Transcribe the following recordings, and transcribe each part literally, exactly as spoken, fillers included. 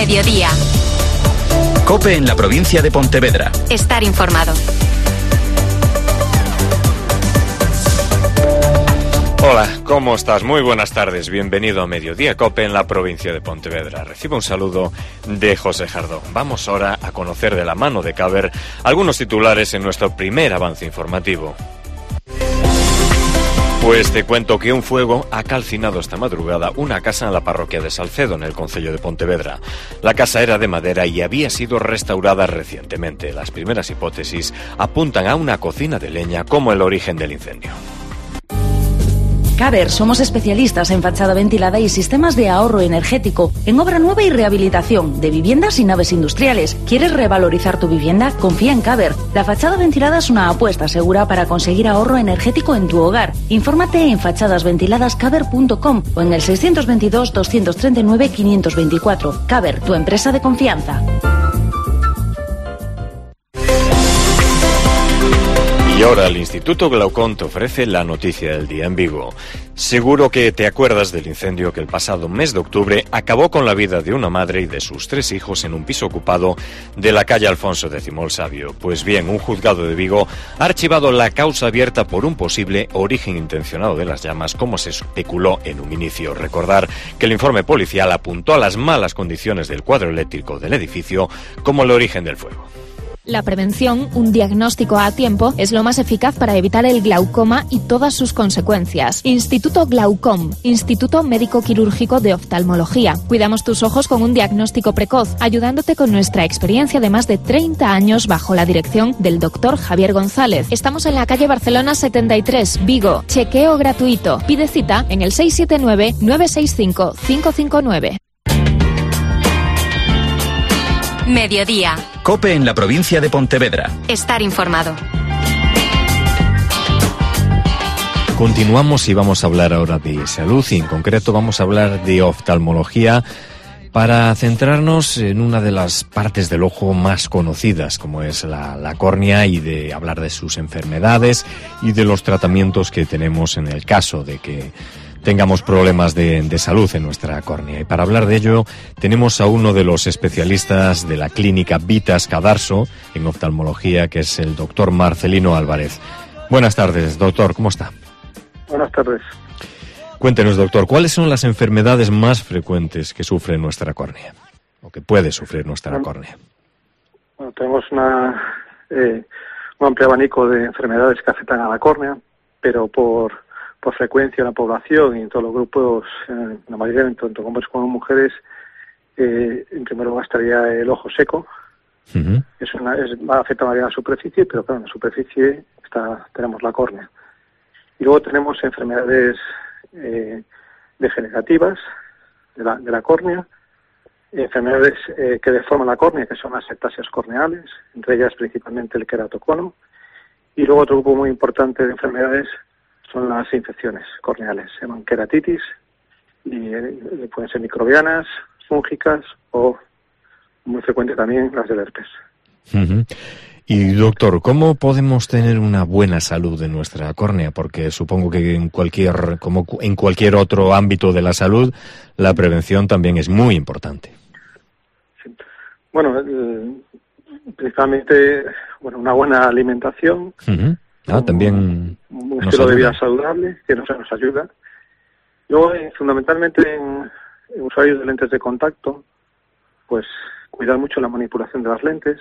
Mediodía. COPE en la provincia de Pontevedra. Estar informado. Hola, ¿cómo estás? Muy buenas tardes. Bienvenido a Mediodía COPE en la provincia de Pontevedra. Recibe un saludo de José Jardón. Vamos ahora a conocer de la mano de Caber algunos titulares en nuestro primer avance informativo. Pues te cuento que un fuego ha calcinado esta madrugada una casa en la parroquia de Salcedo, en el concello de Pontevedra. La casa era de madera y había sido restaurada recientemente. Las primeras hipótesis apuntan a una cocina de leña como el origen del incendio. Caber, somos especialistas en fachada ventilada y sistemas de ahorro energético, en obra nueva y rehabilitación de viviendas y naves industriales. ¿Quieres revalorizar tu vivienda? Confía en Caber. La fachada ventilada es una apuesta segura para conseguir ahorro energético en tu hogar. Infórmate en fachadas ventiladas caber punto com o en el seiscientos veintidós, doscientos treinta y nueve, quinientos veinticuatro. Caber, tu empresa de confianza. Y ahora el Instituto Glaucón te ofrece la noticia del día en Vigo. Seguro que te acuerdas del incendio que el pasado mes de octubre acabó con la vida de una madre y de sus tres hijos en un piso ocupado de la calle Alfonso X el Sabio. Pues bien, un juzgado de Vigo ha archivado la causa abierta por un posible origen intencionado de las llamas, como se especuló en un inicio. Recordar que el informe policial apuntó a las malas condiciones del cuadro eléctrico del edificio como el origen del fuego. La prevención, un diagnóstico a tiempo, es lo más eficaz para evitar el glaucoma y todas sus consecuencias. Instituto Glaucom, Instituto Médico Quirúrgico de Oftalmología. Cuidamos tus ojos con un diagnóstico precoz, ayudándote con nuestra experiencia de más de treinta años bajo la dirección del doctor Javier González. Estamos en la calle Barcelona setenta y tres, Vigo. Chequeo gratuito. Pide cita en el seis siete nueve, nueve seis cinco, cinco cinco nueve. Mediodía. COPE en la provincia de Pontevedra. Estar informado. Continuamos y vamos a hablar ahora de salud y en concreto vamos a hablar de oftalmología para centrarnos en una de las partes del ojo más conocidas, como es la, la córnea, y de hablar de sus enfermedades y de los tratamientos que tenemos en el caso de que tengamos problemas de, de salud en nuestra córnea. Y para hablar de ello tenemos a uno de los especialistas de la clínica Vitas Cadarso en oftalmología, que es el doctor Marcelino Álvarez. Buenas tardes, doctor, ¿cómo está? Buenas tardes. Cuéntenos, doctor, ¿cuáles son las enfermedades más frecuentes que sufre nuestra córnea? O que puede sufrir nuestra bueno, córnea. Bueno, tenemos una, eh, un amplio abanico de enfermedades que afectan a la córnea, pero por por frecuencia en la población y en todos los grupos, eh, la mayoría, tanto hombres como mujeres, eh, en primer lugar estaría el ojo seco. Uh-huh. Es una, es, afecta más bien a la superficie, pero claro, en la superficie está, tenemos la córnea. Y luego tenemos enfermedades eh, degenerativas de la, de la córnea, enfermedades eh, que deforman la córnea, que son las ectasias corneales, entre ellas principalmente el queratocono. Y luego otro grupo muy importante de enfermedades son las infecciones corneales, se llaman queratitis, y eh, pueden ser microbianas, fúngicas o, muy frecuente también, las del herpes. Uh-huh. Y doctor, ¿cómo podemos tener una buena salud de nuestra córnea? Porque supongo que en cualquier, como en cualquier otro ámbito de la salud, la prevención también es muy importante. Sí. Bueno, eh, principalmente, bueno, una buena alimentación. Uh-huh. Ah, un, también un estilo de vida saludable que nos, nos ayuda. Luego, eh, fundamentalmente en, en usuarios de lentes de contacto, pues cuidar mucho la manipulación de las lentes,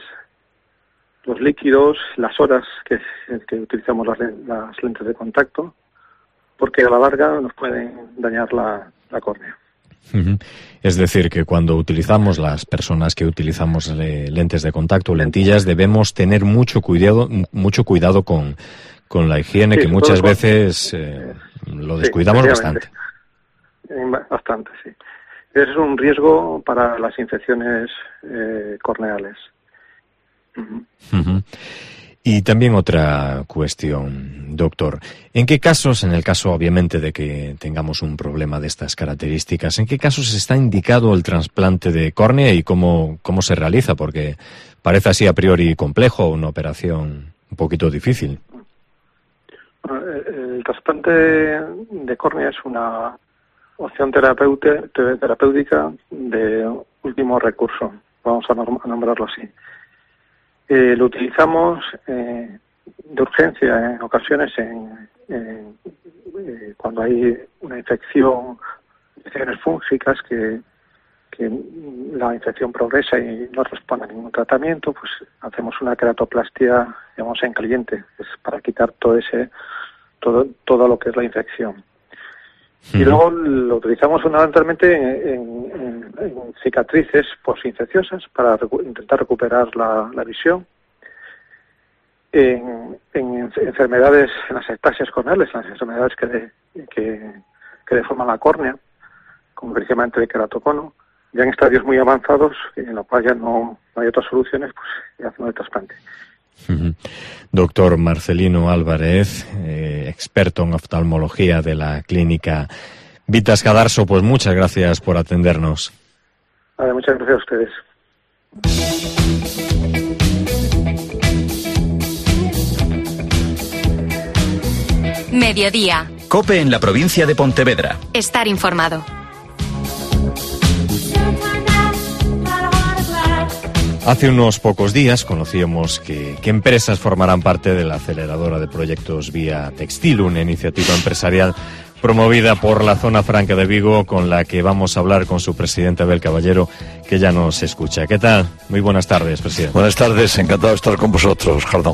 los líquidos, las horas que, que utilizamos las, las lentes de contacto, porque a la larga nos pueden dañar la, la córnea. Uh-huh. Es decir, que cuando utilizamos, las personas que utilizamos eh, lentes de contacto, lentillas, debemos tener mucho cuidado, mucho cuidado con, con la higiene, sí, que muchas veces eh, lo descuidamos sí, bastante. Bastante, sí. Ese es un riesgo para las infecciones eh, corneales. Uh-huh. Uh-huh. Y también otra cuestión, doctor. ¿En qué casos, en el caso obviamente de que tengamos un problema de estas características, en qué casos está indicado el trasplante de córnea y cómo, cómo se realiza? Porque parece así a priori complejo, una operación un poquito difícil. El, el trasplante de córnea es una opción terapéutica de último recurso, vamos a nombrarlo así. Eh, lo utilizamos eh, de urgencia en ocasiones en, en, eh, cuando hay una infección, infecciones fúngicas que, que la infección progresa y no responde a ningún tratamiento, pues hacemos una queratoplastia, digamos, en caliente, es para quitar todo ese todo todo lo que es la infección. Y luego lo utilizamos fundamentalmente en, en, en cicatrices postinfecciosas para recu- intentar recuperar la, la visión. En, en enfermedades, en las ectasias corneales, las enfermedades que, de, que, que deforman la córnea, como precisamente el queratocono, ya en estadios muy avanzados, en los cuales ya no, no hay otras soluciones, pues hacemos el trasplante. Uh-huh. Doctor Marcelino Álvarez, eh, experto en oftalmología de la clínica Vitas Cadarso, pues muchas gracias por atendernos. Vale, muchas gracias a ustedes. Mediodía. COPE en la provincia de Pontevedra. Estar informado. Hace unos pocos días conocíamos que, que empresas formarán parte de la aceleradora de proyectos Vía Textil, una iniciativa empresarial promovida por la Zona Franca de Vigo, con la que vamos a hablar con su presidente Abel Caballero, que ya nos escucha. ¿Qué tal? Muy buenas tardes, presidente. Buenas tardes, encantado de estar con vosotros, Jardón.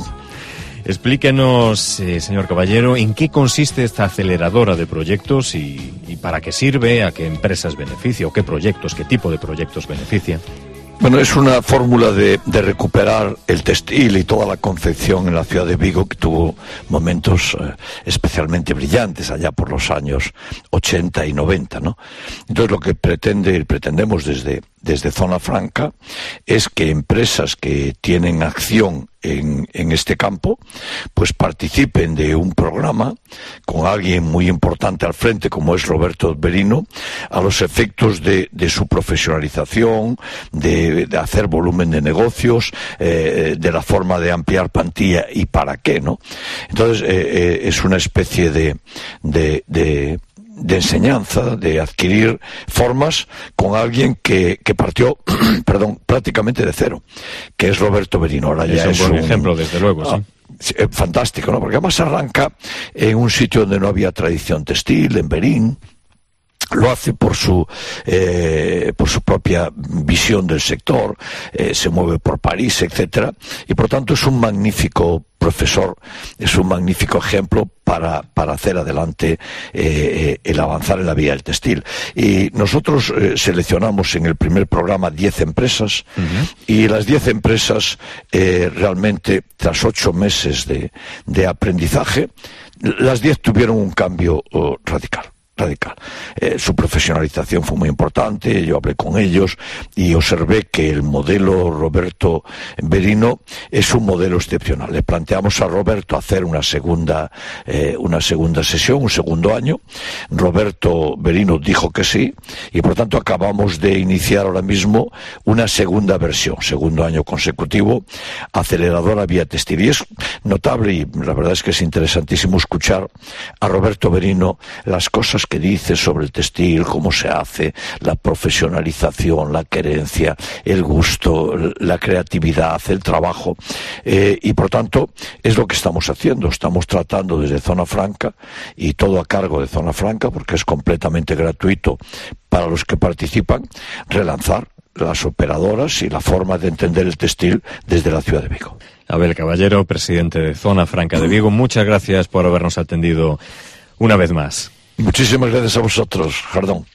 Explíquenos, eh, señor Caballero, en qué consiste esta aceleradora de proyectos y, y para qué sirve, a qué empresas beneficia, o qué proyectos, qué tipo de proyectos beneficia. Bueno, es una fórmula de, de recuperar el textil y toda la confección en la ciudad de Vigo, que tuvo momentos eh, especialmente brillantes allá por los años ochenta y noventa, ¿no? Entonces lo que pretende, pretendemos desde, desde Zona Franca es que empresas que tienen acción en, en este campo, pues participen de un programa con alguien muy importante al frente, como es Roberto Berino, a los efectos de, de su profesionalización, de, de hacer volumen de negocios, eh, de la forma de ampliar plantilla y para qué, ¿no? Entonces eh, eh, es una especie de, de, de de enseñanza, de adquirir formas con alguien que, que partió, perdón, prácticamente de cero, que es Roberto Berino. Ahora ya es un buen ejemplo, desde luego, ah, sí. Fantástico, ¿no? Porque además arranca en un sitio donde no había tradición textil, en Berín. Lo hace por su eh, por su propia visión del sector, eh, se mueve por París, etcétera, y por tanto es un magnífico profesor, es un magnífico ejemplo para, para hacer adelante eh, el avanzar en la vía del textil. Y nosotros eh, seleccionamos en el primer programa diez empresas, uh-huh. y las diez empresas eh, realmente, tras ocho meses de, de aprendizaje, las diez tuvieron un cambio oh, radical. radical. Eh, su profesionalización fue muy importante, yo hablé con ellos y observé que el modelo Roberto Berino es un modelo excepcional. Le planteamos a Roberto hacer una segunda, eh, una segunda sesión, un segundo año. Roberto Berino dijo que sí y por tanto acabamos de iniciar ahora mismo una segunda versión, segundo año consecutivo, aceleradora Vía Textil. Y es notable y la verdad es que es interesantísimo escuchar a Roberto Berino las cosas que dice sobre el textil, cómo se hace, la profesionalización, la querencia, el gusto, la creatividad, el trabajo, eh, y por tanto es lo que estamos haciendo. Estamos tratando desde Zona Franca, y todo a cargo de Zona Franca, porque es completamente gratuito para los que participan, relanzar las operadoras y la forma de entender el textil desde la ciudad de Vigo. Abel Caballero, presidente de Zona Franca de Vigo, muchas gracias por habernos atendido una vez más. Muchísimas gracias a vosotros, Jardón.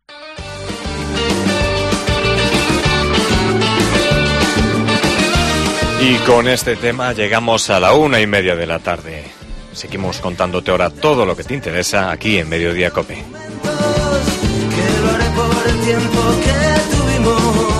Y con este tema llegamos a la una y media de la tarde. Seguimos contándote ahora todo lo que te interesa aquí en Mediodía COPE. Que lo haré por el tiempo que tuvimos.